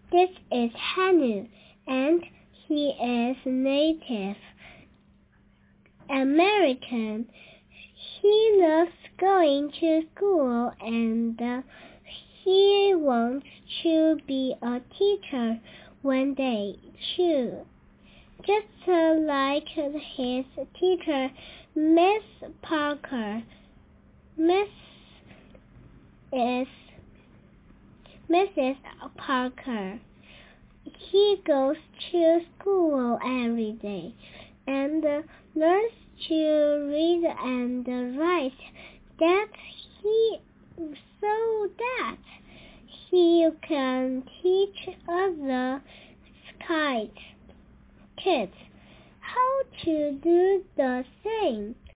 This is Hanu, and he is Native American. He loves going to school and he wants to be a teacher one day too. Just like his teacher, Miss Parker. Mrs. Parker. He goes to school every day and learns to read and write so that he can teach other kids how to do the same.